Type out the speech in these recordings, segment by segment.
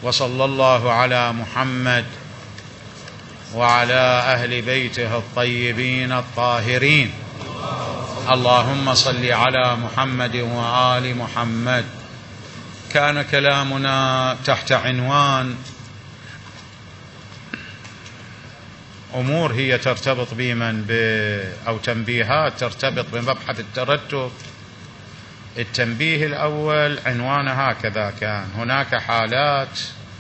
وصلى الله على محمد وعلى أهل بيته الطيبين الطاهرين. اللهم صل على محمد وآل محمد. كان كلامنا تحت عنوان أمور هي ترتبط أو تنبيهات ترتبط بمبحث الترتب. التنبيه الأول عنوانه هكذا كان: هناك حالات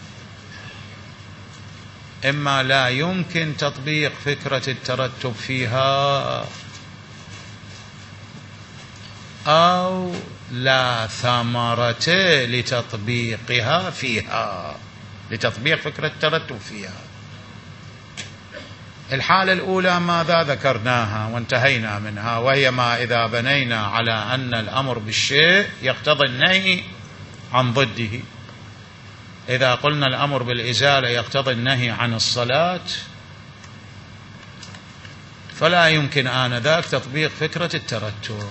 إما لا يمكن تطبيق فكرة الترتب فيها، أو لا ثمرة لتطبيقها فيها، لتطبيق فكرة الترتب فيها. الحالة الأولى ماذا ذكرناها وانتهينا منها، وهي ما إذا بنينا على أن الأمر بالشيء يقتضي النهي عن ضده. إذا قلنا الأمر بالإزالة يقتضي النهي عن الصلاة، فلا يمكن آنذاك تطبيق فكرة الترتب،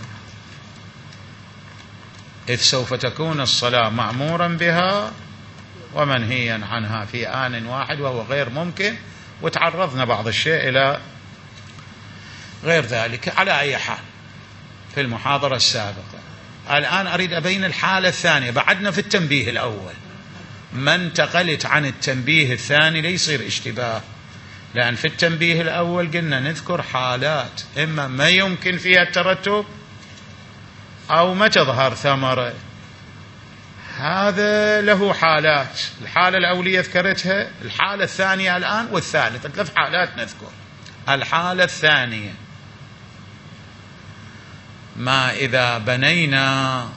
إذ سوف تكون الصلاة مأمورا بها ومنهيا عنها في آن واحد، وهو غير ممكن. وتعرضنا بعض الشيء إلى غير ذلك. على أي حال في المحاضرة السابقة، الآن أريد أبين الحالة الثانية. بعدنا في التنبيه الأول، ما انتقلت عن التنبيه الثاني ليصير اشتباه، لأن في التنبيه الأول قلنا نذكر حالات إما ما يمكن فيها الترتب أو ما تظهر ثمرة. هذا له حالات، الحالة الأولية ذكرتها، الحالة الثانية الآن والثالثة، 3 حالات نذكر. الحالة الثانية ما إذا بنينا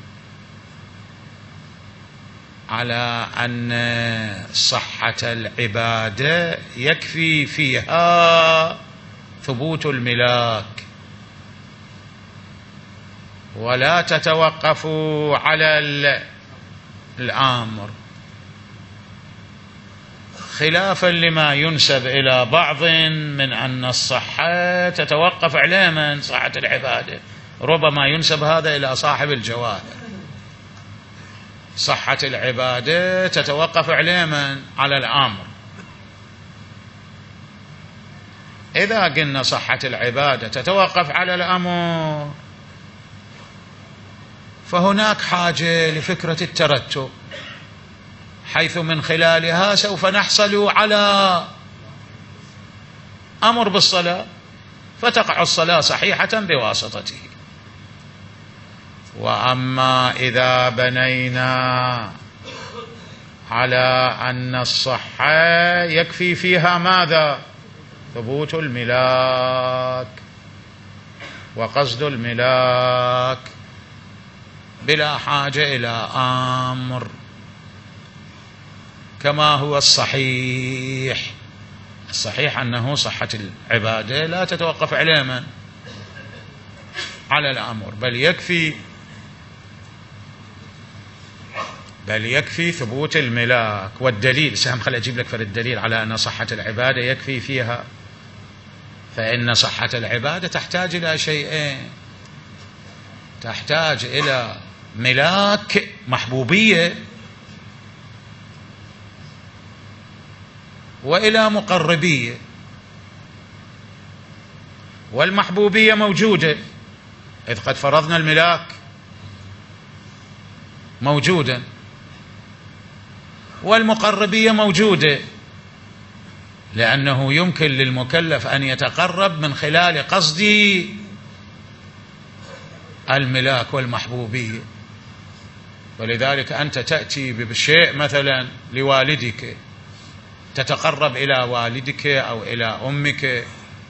على أن صحة العبادة يكفي فيها ثبوت الملاك ولا تتوقف على الآمر، خلافا لما ينسب إلى بعض من أن الصحة تتوقف على من صحة العبادة. ربما ينسب هذا إلى صاحب الجواهر، صحة العبادة تتوقف على من؟ على الآمر. إذا قلنا صحة العبادة تتوقف على الأمر، فهناك حاجة لفكرة الترتب، حيث من خلالها سوف نحصل على أمر بالصلاة، فتقع الصلاة صحيحة بواسطته. وأما إذا بنينا على أن الصحة يكفي فيها ماذا؟ ثبوت الملاك وقصد الملاك بلا حاجة إلى أمر، كما هو الصحيح. الصحيح أنه صحة العبادة لا تتوقف على من؟ على الأمر، بل يكفي ثبوت الملاك. والدليل سهم، خل أجيب لك الدليل على أن صحة العبادة يكفي فيها. فإن صحة العبادة تحتاج إلى شيئين: تحتاج إلى ملاك، محبوبية، وإلى مقربية. والمحبوبية موجودة، إذ قد فرضنا الملاك موجودا، والمقربية موجودة، لأنه يمكن للمكلف أن يتقرب من خلال قصد الملاك والمحبوبية. ولذلك أنت تأتي بشيء مثلا لوالدك، تتقرب إلى والدك أو إلى أمك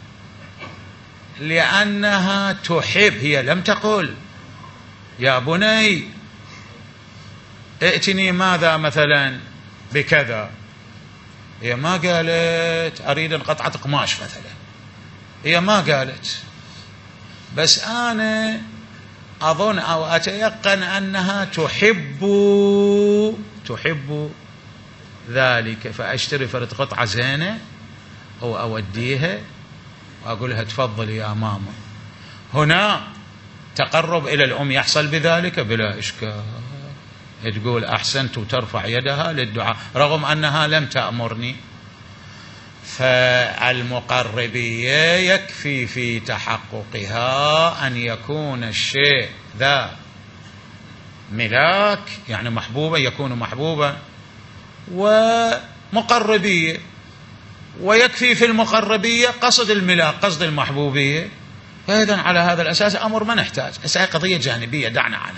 لأنها تحب. هي لم تقل يا بني ائتني ماذا مثلا بكذا، هي ما قالت أريد قطعة قماش مثلا، هي ما قالت، بس أنا أظن أو أتيقن أنها تحب ذلك، فأشتري فرد قطعة زينة أو أوديها وأقول لها تفضل يا ماما. هنا تقرب إلى الأم يحصل بذلك بلا إشكال، تقول أحسنت وترفع يدها للدعاء رغم أنها لم تأمرني. فالمقربية يكفي في تحققها أن يكون الشيء ذا ملاك، يعني محبوبا، يكون محبوبا ومقربية، ويكفي في المقربية قصد الملاك قصد المحبوبية. فإذن على هذا الأساس أمر ما نحتاج، هي قضية جانبية دعنا عنها.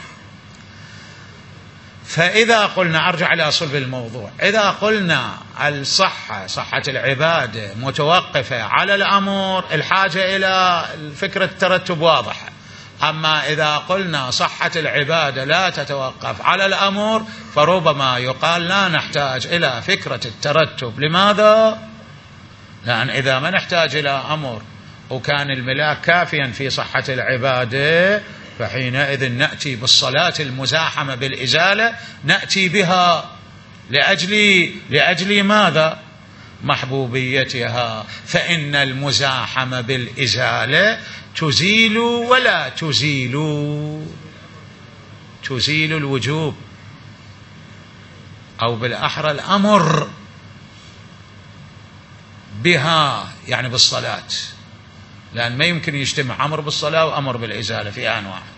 فإذا قلنا، أرجع إلى صلب الموضوع، إذا قلنا صحة العبادة متوقفة على الأمر، الحاجة إلى فكرة الترتب واضحة. أما إذا قلنا صحة العبادة لا تتوقف على الأمر، فربما يقال لا نحتاج إلى فكرة الترتب. لماذا؟ لأن إذا ما نحتاج إلى أمر وكان الملاك كافيا في صحة العبادة، فحينئذ نأتي بالصلاة المزاحمة بالإزالة، نأتي بها لأجل ماذا؟ محبوبيتها. فإن المزاحمة بالإزالة تزيل ولا تزيل الوجوب، أو بالأحرى الأمر بها، يعني بالصلاة، لأن ما يمكن يجتمع أمر بالصلاة وأمر بالإزالة في آن واحد.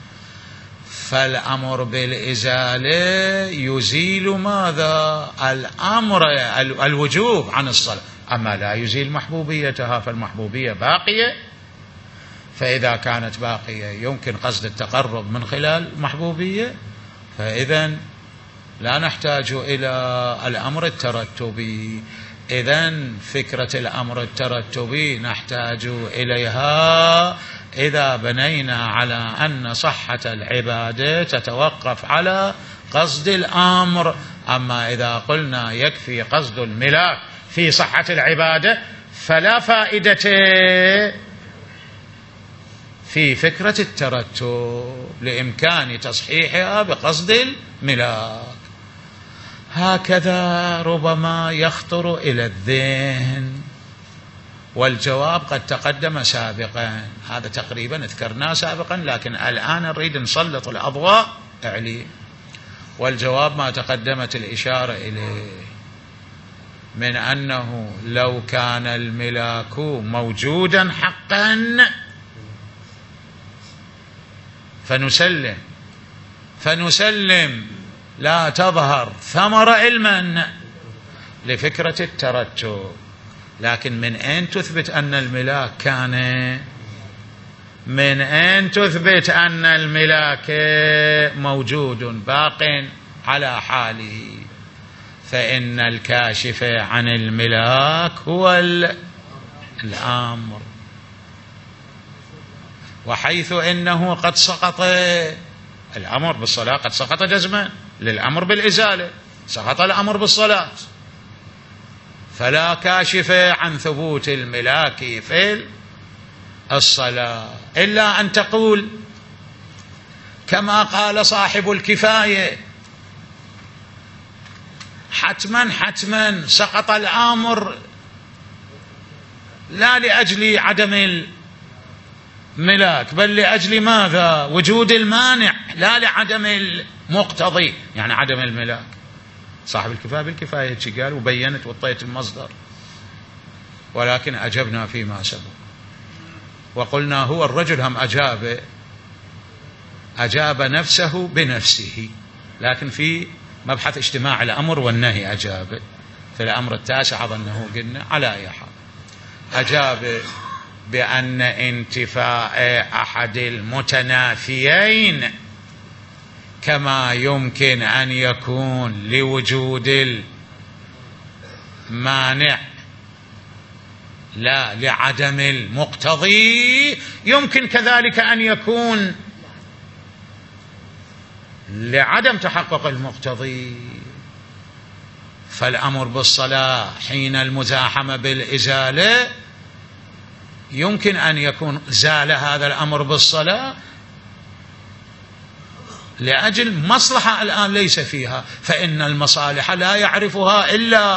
فالأمر بالإزالة يزيل ماذا؟ الأمر الوجوب عن الصلاة، أما لا يزيل محبوبيتها، فالمحبوبية باقية. فإذا كانت باقية يمكن قصد التقرب من خلال محبوبية، فإذن لا نحتاج إلى الأمر الترتبي. إذن فكرة الأمر الترتبي نحتاج إليها إذا بنينا على أن صحة العبادة تتوقف على قصد الأمر. أما إذا قلنا يكفي قصد الملاك في صحة العبادة، فلا فائدة في فكرة الترتب لإمكان تصحيحها بقصد الملاك. هكذا ربما يخطر إلى الذهن، والجواب قد تقدم سابقا، هذا تقريبا ذكرناه سابقا، لكن الآن نريد نسلط الأضواء عليه. والجواب ما تقدمت الإشارة إليه من أنه لو كان الملاك موجودا حقا فنسلم لا تظهر ثمر علما لفكرة الترتب. لكن من أين تثبت أن الملاك كان؟ من أين تثبت أن الملاك موجود باق على حاله؟ فإن الكاشف عن الملاك هو الأمر، وحيث إنه قد سقط الأمر بالصلاة، قد سقط جزما للأمر بالإزالة، سقط الأمر بالصلاة، فلا كاشف عن ثبوت الملاك في الصلاة، إلا أن تقول كما قال صاحب الكفاية: حتما سقط الأمر لا لأجل عدم الملاك، بل لأجل ماذا؟ وجود المانع، لا لعدم المقتضي، يعني عدم الملاك. صاحب الكفاية بالكفاية قال وبينت وطيت المصدر، ولكن أجبنا فيما سبق وقلنا هو الرجل هم أجاب نفسه بنفسه، لكن في مبحث اجتماع الأمر والنهي أجاب في الأمر التاسع أظنه قلنا، على أي حال أجاب بأن انتفاء أحد المتنافيين كما يمكن أن يكون لوجود المانع لا لعدم المقتضي، يمكن كذلك أن يكون لعدم تحقق المقتضي. فالأمر بالصلاة حين المزاحمة بالإزالة يمكن أن يكون زال هذا الأمر بالصلاة لأجل مصلحة الآن ليس فيها، فإن المصالح لا يعرفها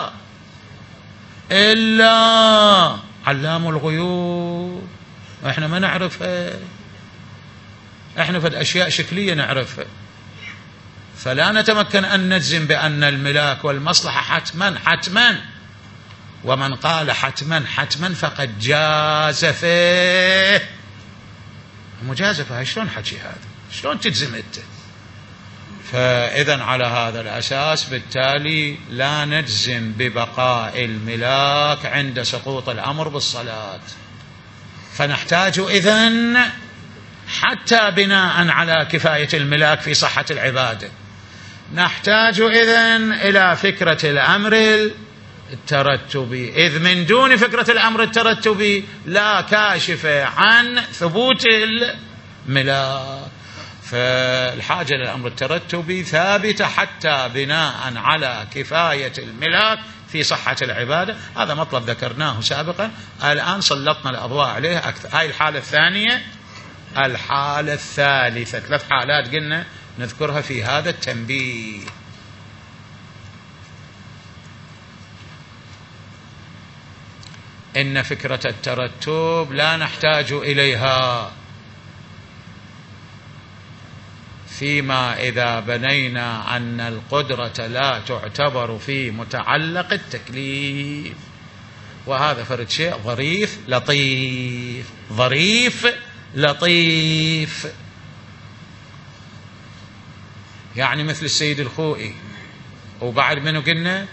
إلا علام الغيوب، إحنا ما نعرفها، إحنا في أشياء شكلية نعرفها. فلا نتمكن أن نجزم بأن الملاك والمصلحة حتما، ومن قال حتما فقد جازفه. مجازفة شلون حكي هذا؟ شلون تجزم أنت؟ فإذا على هذا الأساس بالتالي لا نجزم ببقاء الملاك عند سقوط الأمر بالصلاة، فنحتاج إذن حتى بناء على كفاية الملاك في صحة العبادة نحتاج إذن إلى فكرة الأمر الترتبي، إذ من دون فكرة الأمر الترتبي لا كاشف عن ثبوت الملاك. فالحاجة للأمر الترتبي ثابتة حتى بناء على كفاية الملاك في صحة العبادة. هذا مطلب ذكرناه سابقا، الآن سلطنا الأضواء عليه أكثر. هاي الحالة الثانية. الحالة الثالثة، 3 حالات قلنا نذكرها في هذا التنبيه. إن فكرة الترتب لا نحتاج إليها فيما إذا بنينا أن القدرة لا تعتبر في متعلق التكليف، وهذا فرد شيء ظريف لطيف، ظريف لطيف، يعني مثل السيد الخوئي وبعد منه قلنا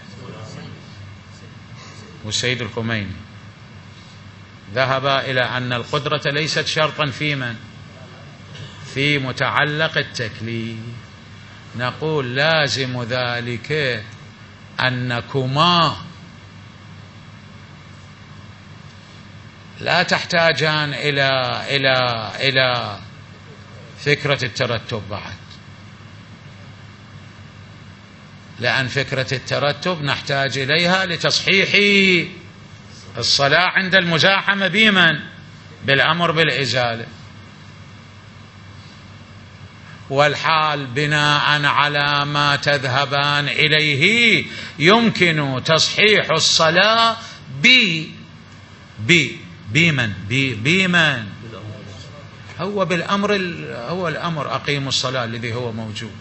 والسيد الخميني ذهب إلى أن القدرة ليست شرطا في من؟ في متعلق التكليف. نقول لازم ذلك أنكما لا تحتاجان إلى فكرة الترتب بعد، لأن فكرة الترتب نحتاج إليها لتصحيح الصلاة عند المزاحمة بمن؟ بالأمر بالإزالة. والحال بناء على ما تذهبان إليه يمكن تصحيح الصلاة بمن؟ هو بالأمر، هو الأمر أقيموا الصلاة الذي هو موجود،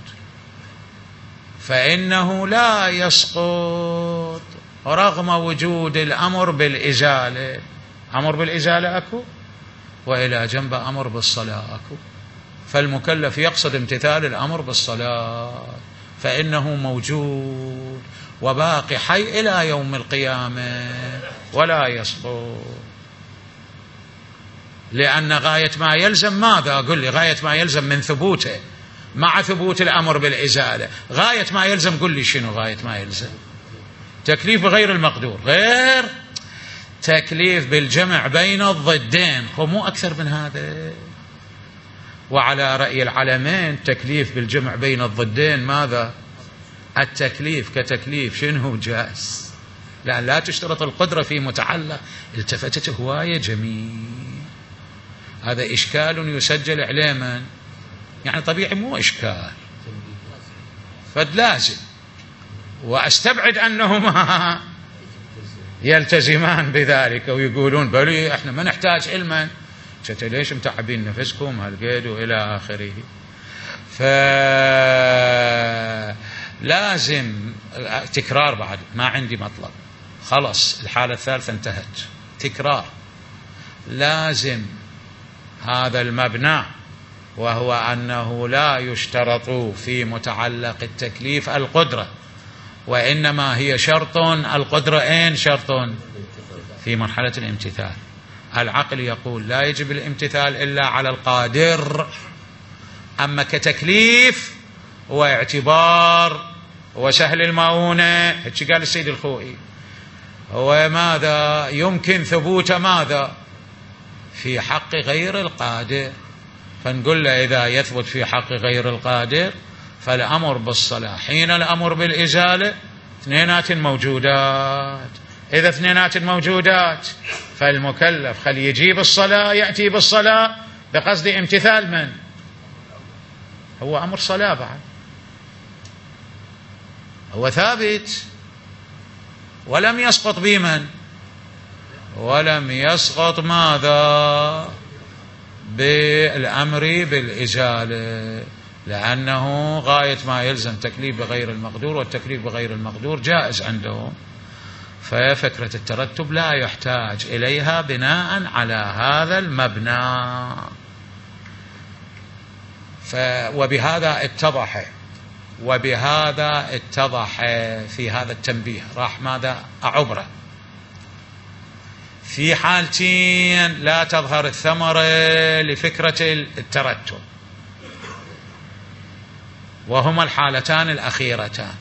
فإنه لا يسقط رغم وجود الأمر بالإزالة. أمر بالإزالة أكو، وإلى جنب أمر بالصلاة أكو، فالمكلف يقصد امتثال الأمر بالصلاة فإنه موجود وباقي حي إلى يوم القيامة ولا يسقط. لأن غاية ما يلزم ماذا؟ قل لي غاية ما يلزم من ثبوته مع ثبوت الأمر بالإزالة، غاية ما يلزم قل لي شنو غاية ما يلزم؟ تكليف غير المقدور، غير تكليف بالجمع بين الضدين، ومو أكثر من هذا. وعلى رأي العلمين تكليف بالجمع بين الضدين ماذا؟ التكليف كتكليف شنو جائز، لأن لا تشترط القدرة في متعلق. التفتت هواية جميل، هذا إشكال يسجل عليه من؟ يعني طبيعي مو إشكال، فلازم، وأستبعد أنهما يلتزمان بذلك ويقولون بلي احنا ما نحتاج علما، ليش متعبين نفسكم هالقيد وإلى آخره. فلازم تكرار، بعد ما عندي مطلب، خلص الحالة الثالثة انتهت، تكرار. لازم هذا المبنى، وهو أنه لا يشترط في متعلق التكليف القدرة، وإنما هي شرط. القدرة أين شرط؟ في مرحلة الامتثال. العقل يقول لا يجب الامتثال إلا على القادر، أما كتكليف واعتبار وسهل المؤونة، هيك قال السيد الخوئي، هو ماذا يمكن ثبوت ماذا؟ في حق غير القادر. فنقول له إذا يثبت في حق غير القادر فالأمر بالصلاة حين الأمر بالإزالة اثنينات موجودات. إذا اثنينات موجودات فالمكلف خل يجيب الصلاة، يأتي بالصلاة بقصد امتثال من؟ هو أمر صلاة بعد، هو ثابت ولم يسقط بمن؟ ولم يسقط ماذا؟ بالأمر بالإزالة. لأنه غاية ما يلزم تكليف بغير المقدور، والتكليف بغير المقدور جائز عندهم، ففكرة الترتب لا يحتاج إليها بناء على هذا المبنى. وبهذا اتضح في هذا التنبيه، راح ماذا أعبره. في حالتين لا تظهر الثمرة لفكرة الترتب، وهما الحالتان الأخيرتان.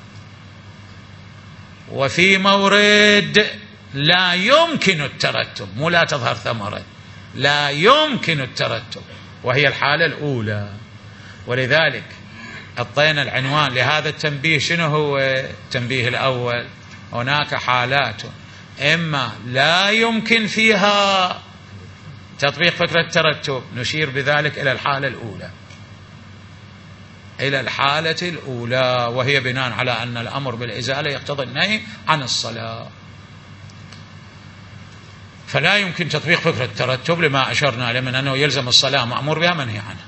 وفي مورد لا يمكن الترتب، مو لا تظهر ثمرة، لا يمكن الترتب، وهي الحالة الأولى. ولذلك أعطينا العنوان لهذا التنبيه. شنو هو التنبيه الأول؟ هناك حالات إما لا يمكن فيها تطبيق فكرة الترتب، نشير بذلك إلى الحالة الأولى، إلى الحالة الأولى، وهي بناء على أن الأمر بالإزالة يقتضي النهي عن الصلاة. فلا يمكن تطبيق فكرة الترتب لما أشرنا إليه من أنه يلزم الصلاة مأمور بها منهي عنها.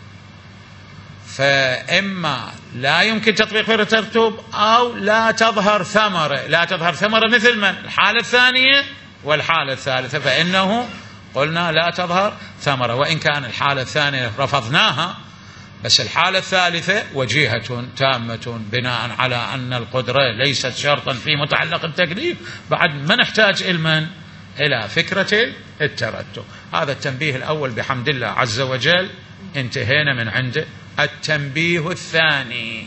فإما لا يمكن تطبيق فكرة الترتب أو لا تظهر ثمرة. لا تظهر ثمرة مثل من؟ الحالة الثانية والحالة الثالثة، فإنه قلنا لا تظهر ثمرة، وإن كان الحالة الثانية رفضناها، بس الحالة الثالثة وجيهة تامة بناء على أن القدرة ليست شرطا في متعلق التكليف، بعد ما نحتاج إلى فكرة الترتب. هذا التنبيه الأول بحمد الله عز وجل انتهينا من عنده. التنبيه الثاني: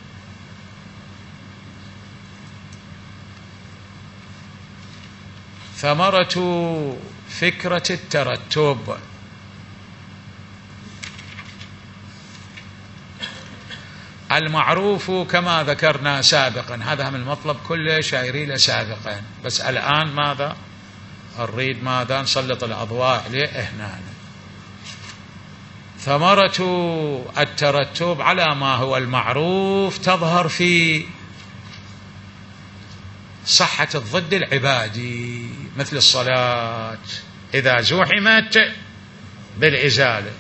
ثمرة فكرة الترتب. المعروف كما ذكرنا سابقا، هذا من المطلب كله شايري له سابقا، بس الآن ماذا نريد؟ ماذا نسلط الأضواء عليه هنا. ثمرة الترتب على ما هو المعروف تظهر في صحة الضد العبادي، مثل الصلاة إذا زحمت بالإزالة،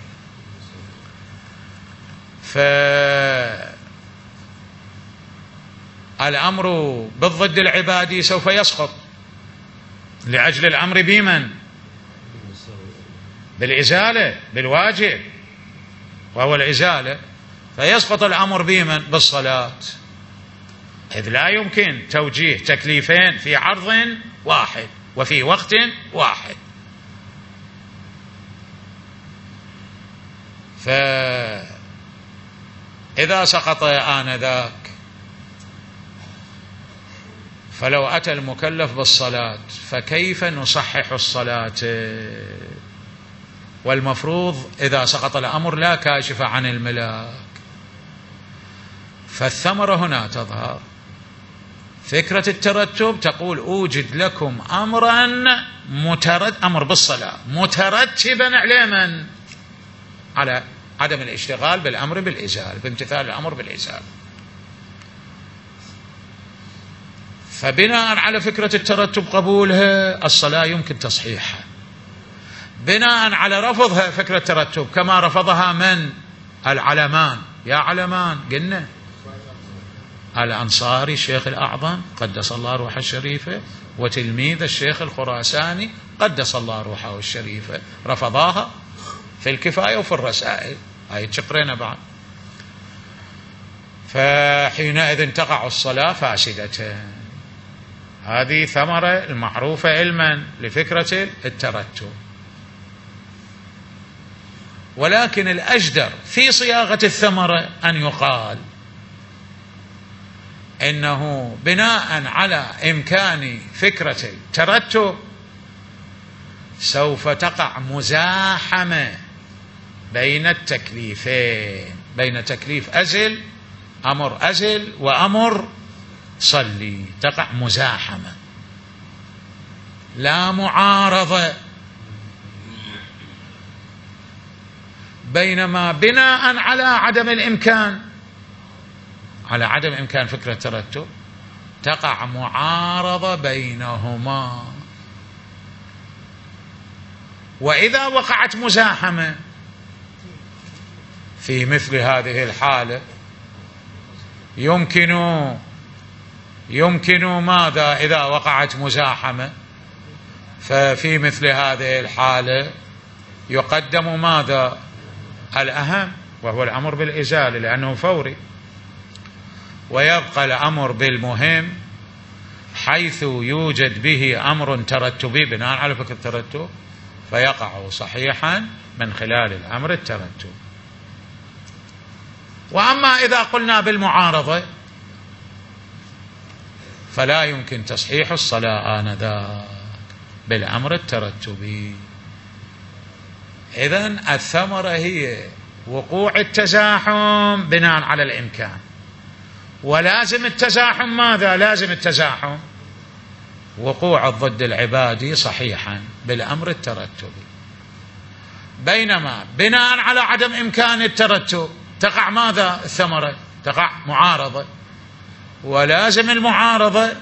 فالأمر بالضد العبادي سوف يسقط لأجل الأمر بمن؟ بالإزالة، بالواجب وهو الإزالة، فيسقط الأمر بمن؟ بالصلاة، إذ لا يمكن توجيه تكليفين في عرض واحد وفي وقت واحد. فإذا سقط آنذاك فلو أتى المكلف بالصلاة فكيف نصحح الصلاة؟ والمفروض إذا سقط الأمر لا كاشف عن الملاك، فالثمرة هنا تظهر. فكرة الترتب تقول أوجد لكم أمرا أمر بالصلاة مترتبا على من؟ على عدم الاشتغال بالأمر بالإزالة، بامتثال الأمر بالإزالة. فبناء على فكرة الترتب قبولها الصلاة يمكن تصحيحها، بناء على رفضها فكرة الترتب كما رفضها من؟ العلمان. يا علمان قلنا الأنصاري الشيخ الأعظم قدس الله روحه الشريفة، وتلميذ الشيخ الخراساني قدس الله روحه الشريفة، رفضاها في الكفاية وفي الرسائل، هاي تشقرين بعد. فحينئذ تقع الصلاة فاسدة. هذه ثمرة المعروفة علما لفكرة الترتب. ولكن الأجدر في صياغة الثمرة أن يقال إنه بناء على إمكان فكرة الترتب سوف تقع مزاحمة بين التكليفين، بين تكليف أزل، أمر أزل، وأمر صلي، تقع مزاحمة لا معارضة. بينما بناء على عدم الإمكان، على عدم إمكان فكرة الترتب تقع معارضة بينهما. وإذا وقعت مزاحمة في مثل هذه الحالة يمكن ماذا إذا وقعت مزاحمة؟ ففي مثل هذه الحالة يقدم ماذا؟ الأهم، وهو الأمر بالإزالة لأنه فوري، ويبقى الأمر بالمهم حيث يوجد به أمر ترتبي بناء على فكرة الترتب، فيقع صحيحا من خلال الأمر الترتب. وأما إذا قلنا بالمعارضة فلا يمكن تصحيح الصلاة آنذاك بالأمر الترتبي. إذن الثمرة هي وقوع التزاحم بناء على الإمكان، ولازم التزاحم ماذا؟ لازم التزاحم وقوع الضد العبادي صحيحا بالأمر الترتبي. بينما بناء على عدم إمكان الترتب تقع ماذا؟ الثمرة تقع معارضة، ولازم المعارضة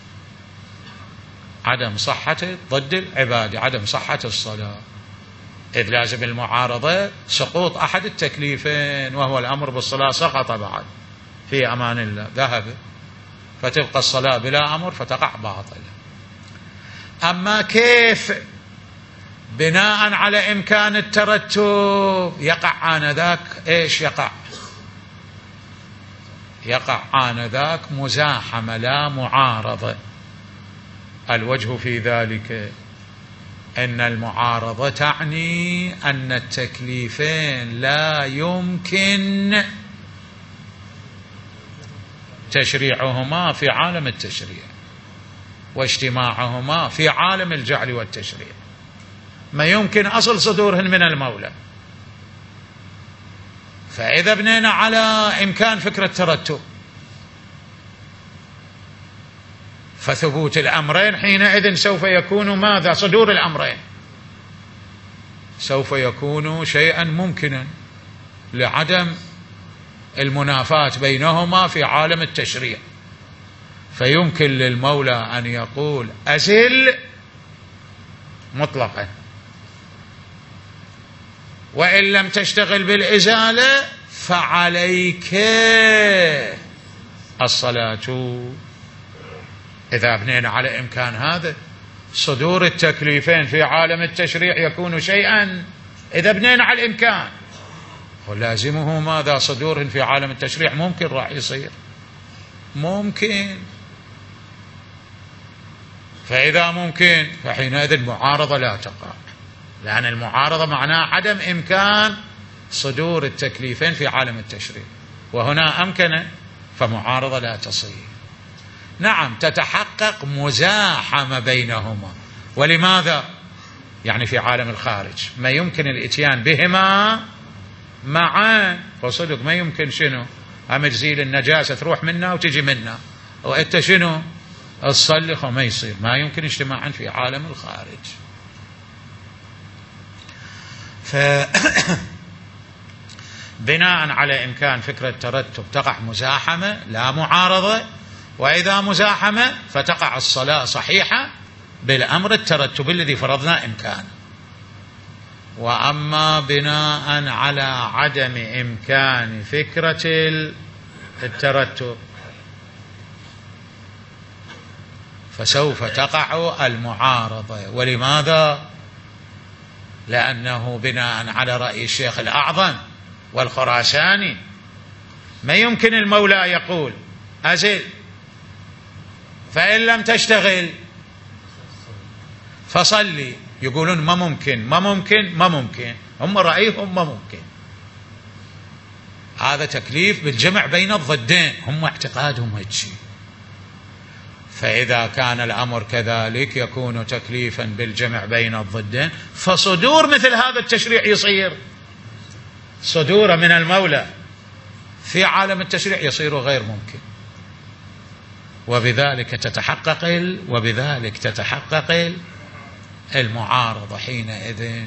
عدم صحة ضد العبادي، عدم صحة الصلاة، إذ لازم المعارضة سقوط أحد التكليفين وهو الأمر بالصلاة، سقط بعد في أمان الله ذهب، فتبقى الصلاة بلا أمر فتقع باطلة. أما كيف بناء على إمكان الترتب يقع آنذاك إيش يقع؟ يقع آنذاك مزاحمة لا معارضة. الوجه في ذلك أن المعارضة تعني أن التكليفين لا يمكن تشريعهما في عالم التشريع واجتماعهما في عالم الجعل والتشريع، ما يمكن أصل صدورهن من المولى. فإذا بنينا على إمكان فكرة الترتب فثبوت الأمرين حينئذ سوف يكون ماذا؟ صدور الأمرين سوف يكون شيئا ممكنا لعدم المنافاة بينهما في عالم التشريع، فيمكن للمولى أن يقول أزل مطلقا، وإن لم تشتغل بالإزالة فعليك الصلاة. إذا بنينا على إمكان هذا صدور التكليفين في عالم التشريع يكون شيئا، إذا بنينا على الإمكان ولازمه ماذا؟ صدور في عالم التشريع ممكن راح يصير ممكن. فإذا ممكن فحينئذ المعارضة لا تقع، لأن المعارضة معناها عدم إمكان صدور التكليفين في عالم التشريع، وهنا أمكن فمعارضة لا تصير. نعم تتحقق مزاحمة بينهما، ولماذا؟ يعني في عالم الخارج ما يمكن الاتيان بهما معا، وصدق ما يمكن شنو؟ أمجزيل النجاسة تروح منا وتجي منا، وأنت شنو؟ الصلخ، وما يصير، ما يمكن اجتماعا في عالم الخارج. بناء على إمكان فكرة الترتب تقع مزاحمة لا معارضة، وإذا مزاحمة فتقع الصلاة صحيحة بالأمر الترتب الذي فرضنا إمكانه. وأما بناء على عدم إمكان فكرة الترتب فسوف تقع المعارضة. ولماذا؟ لأنه بناء على رأي الشيخ الأعظم والخراساني ما يمكن المولى يقول أزل، فإن لم تشتغل فصلي. يقولون ما ممكن ما ممكن ما ممكن، هم رأيهم ما ممكن. هذا تكليف بالجمع بين الضدين، هم اعتقادهم هالشيء. فإذا كان الأمر كذلك يكون تكليفا بالجمع بين الضدين، فصدور مثل هذا التشريع يصير صدور من المولى في عالم التشريع يصير غير ممكن، وبذلك تتحقق المعارضة حينئذ.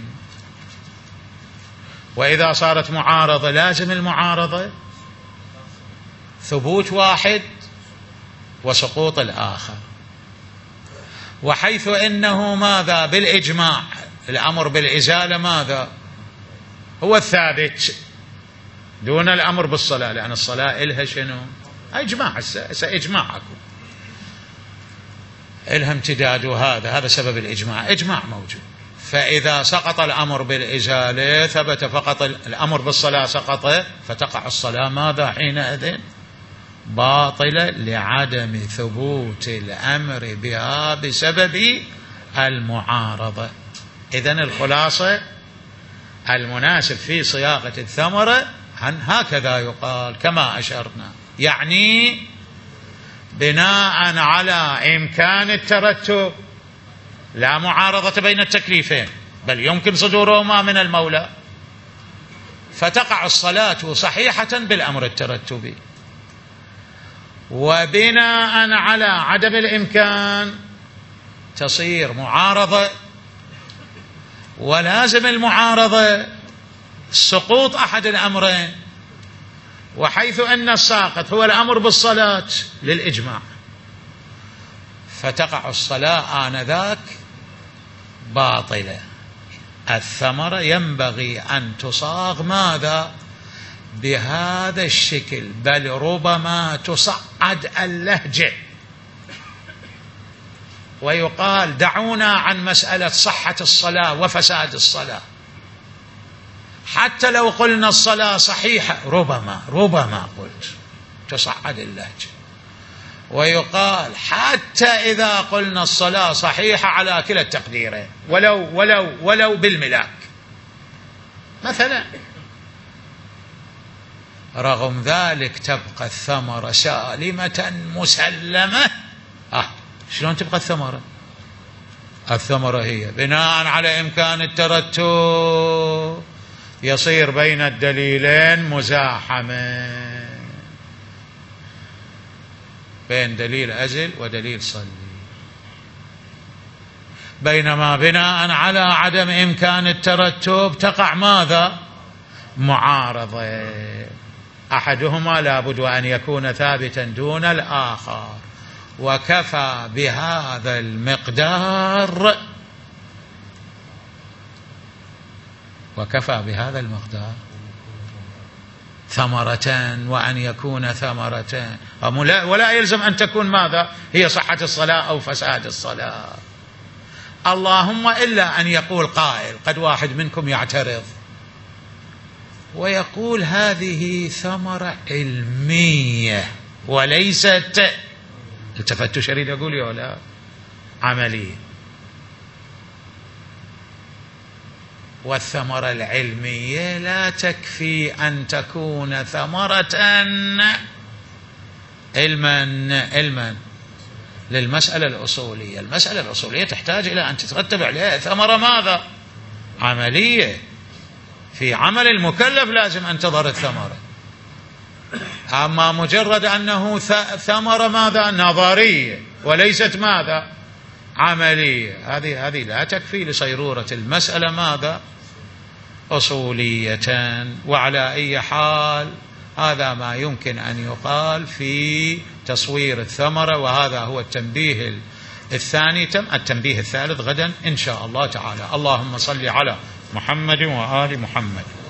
وإذا صارت معارضة لازم المعارضة ثبوت واحد وسقوط الآخر، وحيث إنه ماذا؟ بالإجماع الأمر بالإزالة ماذا؟ هو الثابت، دون الأمر بالصلاة، لأن الصلاة إلها شنو؟ إجماع، سإجماعكم إلها امتداد، وهذا سبب الإجماع، إجماع موجود. فإذا سقط الأمر بالإزالة ثبت فقط الأمر بالصلاة سقط، فتقع الصلاة ماذا حينئذ؟ باطلة، لعدم ثبوت الأمر بها بسبب المعارضة. إذن الخلاصة المناسب في صياغة الثمرة هكذا يقال كما أشرنا، يعني بناء على إمكان الترتب، لا معارضة بين التكليفين، بل يمكن صدورهما من المولى، فتقع الصلاة صحيحة بالأمر الترتبي. وبناء على عدم الإمكان تصير معارضة، ولازم المعارضة سقوط أحد الأمرين، وحيث أن الساقط هو الأمر بالصلاة للإجماع، فتقع الصلاة آنذاك باطلة. الثمرة ينبغي أن تصاغ ماذا؟ بهذا الشكل، بل ربما تصعد اللهجة ويقال دعونا عن مسألة صحة الصلاة وفساد الصلاة، حتى لو قلنا الصلاة صحيحة ربما قلت تصعد اللهجة، ويقال حتى إذا قلنا الصلاة صحيحة على كلا التقديرين ولو بالملاك مثلا، رغم ذلك تبقى الثمرة سالمة مسلمة. شلون تبقى الثمرة؟ الثمرة هي بناء على إمكان الترتب، يصير بين الدليلين مزاحمة، بين دليل أزل ودليل صلي، بينما بناء على عدم إمكان الترتب تقع ماذا؟ معارضة، أحدهما لابد أن يكون ثابتا دون الآخر، وكفى بهذا المقدار ثمرة، وأن يكون ثمرتان، ولا يلزم أن تكون ماذا؟ هي صحة الصلاة أو فساد الصلاة، اللهم إلا أن يقول قائل، قد واحد منكم يعترض ويقول هذه ثمرة علمية وليست، التفتوا شريد يقول يا لا عملية، والثمرة العلمية لا تكفي أن تكون ثمرة علما للمسألة الأصولية. المسألة الأصولية تحتاج إلى أن تترتب عليها ثمرة ماذا؟ عملية، في عمل المكلف لازم أن تظهر الثمرة. أما مجرد أنه ثمرة ماذا؟ نظرية وليست ماذا؟ عملية، هذه لا تكفي لصيرورة المسألة ماذا؟ أصولية. وعلى أي حال هذا ما يمكن أن يقال في تصوير الثمرة، وهذا هو التنبيه الثاني. التنبيه الثالث غدا إن شاء الله تعالى. اللهم صل على محمد وآل محمد.